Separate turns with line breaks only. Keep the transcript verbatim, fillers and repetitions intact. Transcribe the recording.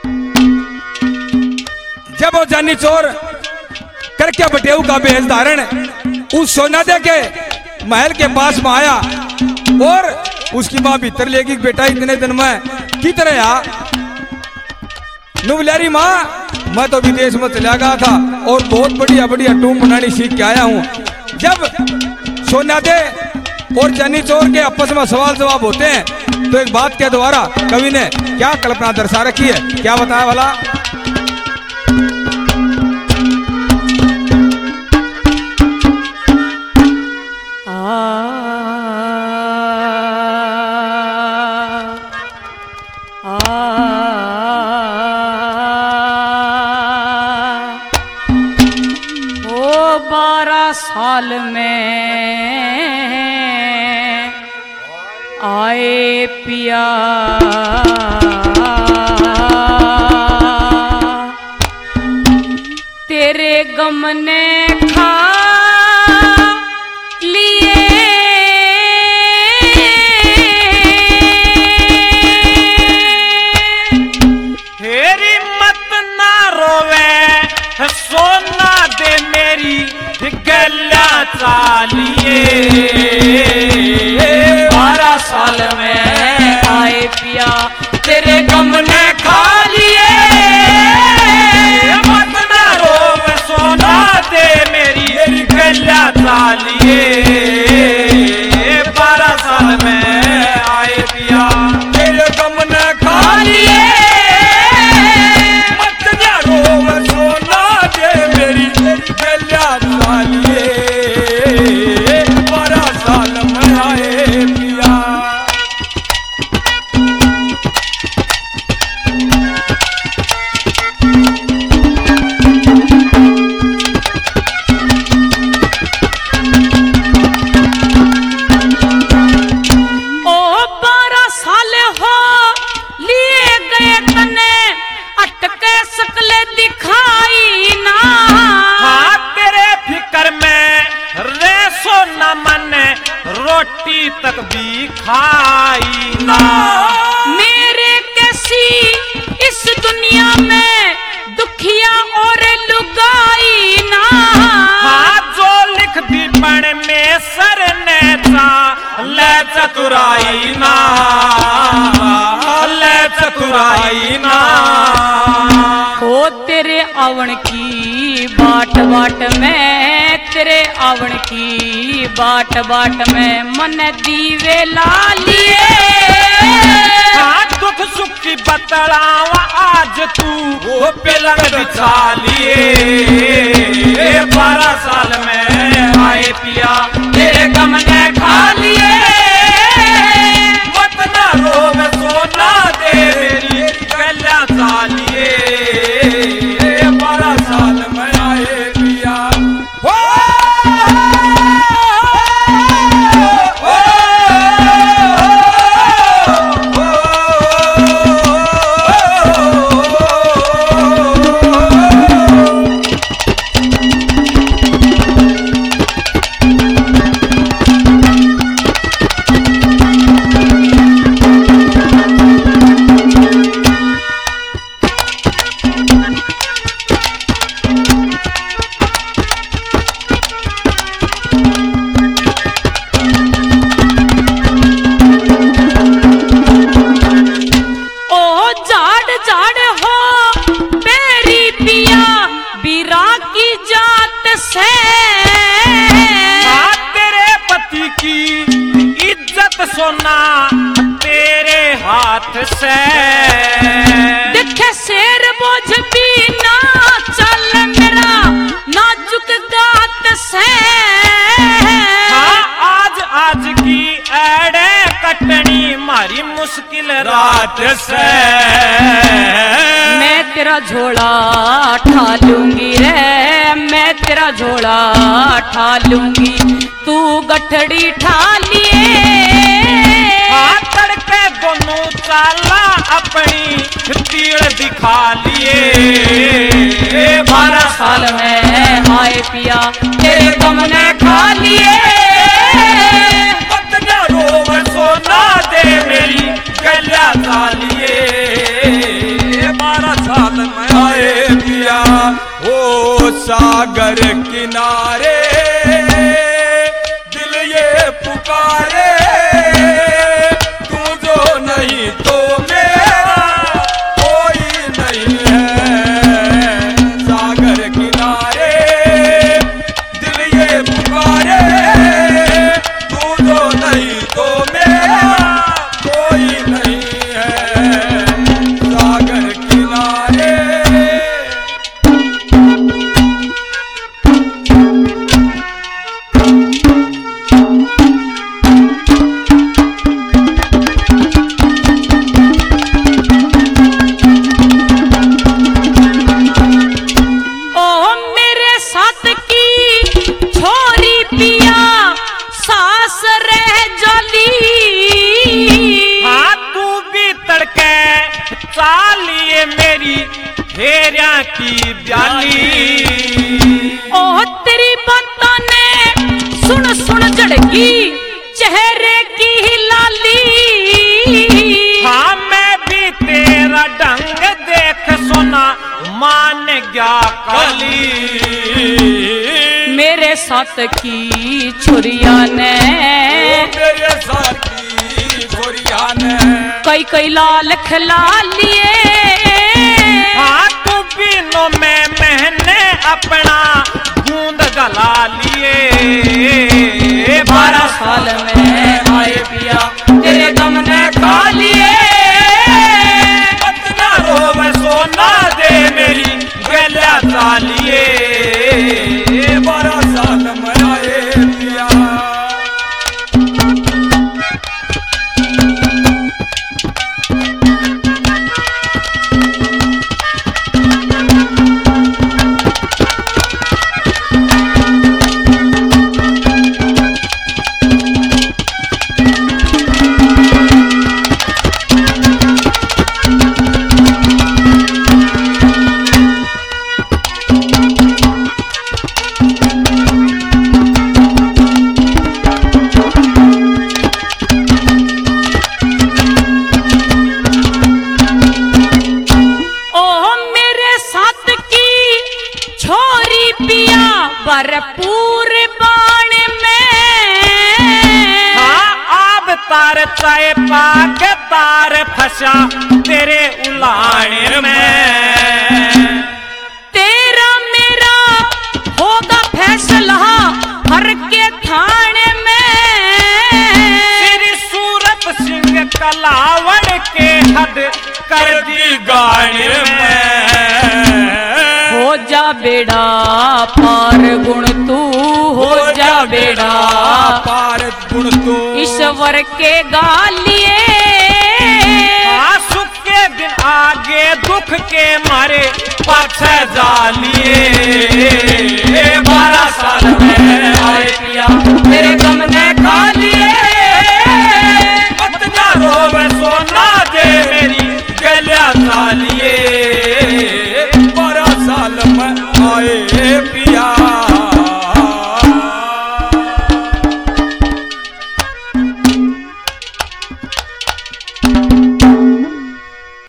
जब वो जानी चोर करके बटेऊ का भेष धारण उस सोनादे के महल के पास में आया और उसकी माँ भीतर लेगी बेटा इतने दिन में की तरह आ नुबलेरी माँ मैं तो विदेश में चला गया था और बहुत बढ़िया बढ़िया टूम बनानी सीख के आया हूँ। जब सोनादे और जानी चोर के आपस में सवाल जवाब होते हैं तो एक बात के द्वारा कवि ने क्या कल्पना दर्शा रखी है, क्या बताया वाला।
साल में आए पिया तेरे गम ने खा लिए
हेरी मत ना रोवे सोना दे मेरी गला चालिए
बारह साल में आए पिया तेरे गम ने खा लिए
मत ना रोवे सोना दे मेरी गला चालिए बारह साल में आए पिया तेरे गम ने खा लिए मत ना रोवे सोना दे मेरी गला चालिए बारह साल में आए पिया। रोटी तक भी खाई ना
मेरे कैसी इस दुनिया में दुखिया और लुगाई ना
हाँ जो लिख दी पण में सर ने चा ले चतुराई ना ले चतुराई ना
हो तेरे आवन की बाट बाट में तेरे आवन की बाट बाट में मन दीवे लालिए
हाँ दुख सुख की बतलावा आज तू वो पलंग बिछा लिए बारह साल में आए पिया तेरे गम ने खा लिए मत ना रोग सोना दे मेरी गला चालिए बारह साल में आए पिया। सोना तेरे हाथ से
देखे शेर बोझ भी ना चल मेरा नाजुक गात से
हाँ आज आज की एड़े कटनी मारी मुश्किल रात से
मैं तेरा झोला ठा लूंगी रे मैं तेरा झोला ठा लूंगी तू गठड़ी ठा लिए
तड़के दोनों चाला अपनी तीर दिखा लिए
बारह साल में आए पिया तेरे गम ने खा लिए
मत ना रोव सोना दे मेरी गला चालिए बारह
ओ सागर किनारे दिल ये पुकारे, तू जो नहीं तो मेरा कोई नहीं है। सागर किनारे दिल ये पुकारे, तू जो नहीं तो मेरा कोई नहीं है। सागर किनारे
चालिए मेरी हेरिया की ब्याली।
ओ तेरी बातों ने सुन सुन झड़की चेहरे की लाली।
हाँ मैं भी तेरा ढंग देख सुना मान गया काली।
मेरे साथ की छुरिया ने,
मेरे साथ की छुरिया ने
कई कई लाल खिला लिए।
हाँ तू बिनो में मैंने अपना गूंद गला लिए।
बारह साल में आए पिया तेरे गम ने खा लिए।
इतना रोवे सोना दे मेरी गला चालिए।
बारह साल में आए पिया
भरपूर बाण में।
हाँ अब तार चाहे पाक तार फंसा तेरे उलाने में।
तेरा मेरा होगा फैसला हर के थाने में।
श्री सूरत सिंह कलावड़ के हद कर दी गाने में।
हो जा बेड़ा पार गुण तू, हो जा बेड़ा
पार गुण तू।
ईश्वर के गालिए
सुख के दिन आगे दुख के मारे पाछे जालिए। बारह साल में आए पिया